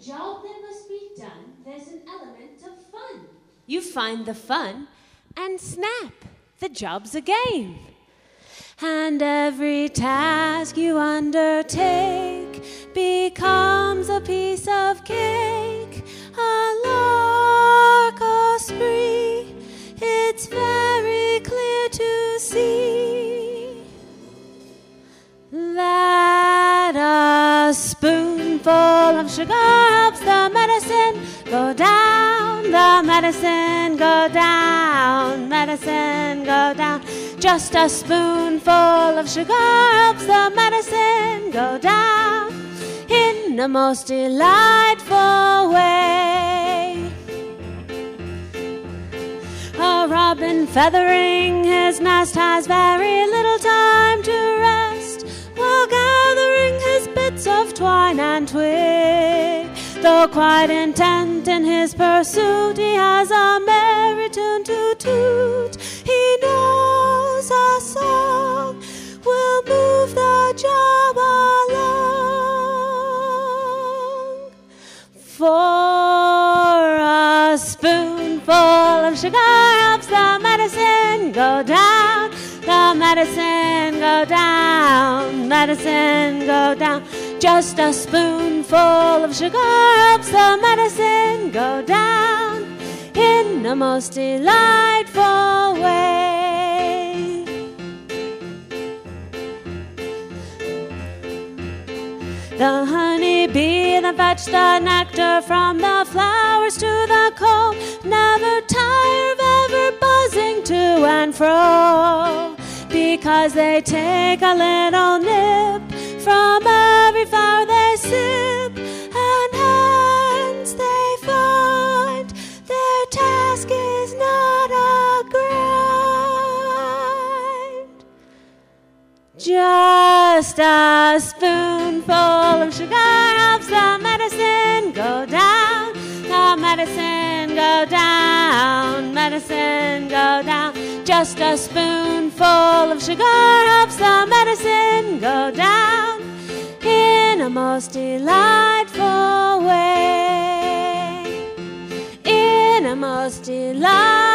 job that must be done, there's an element of fun. You find the fun, and snap, the job's a game. And every task you undertake becomes a piece of cake, a lark, a spree. It's very clear to see that a spoonful of sugar helps the medicine go down, the medicine go down, medicine go down. Just a spoonful of sugar helps the medicine go down in the most delightful way. A robin feathering his nest has very little time to rest, while gathering his bits of twine and twig. Though quite intent in his pursuit, he has a merry tune to toot. He knows a song will move the job along. For a spoonful of sugar helps the medicine go down, the medicine go down, medicine go down. Just a spoonful of sugar helps the medicine go down in the most delightful way. The honeybee that fetched the nectar from the flowers to the comb never tire of ever buzzing to and fro, because they take a little nip from every flower they sip, and hence they find their task is not a grind. Just a spoonful of sugar helps the medicine go down, the medicine go down, medicine go down. Just a spoonful of sugar helps the medicine go down in a most delightful way, in a most delightful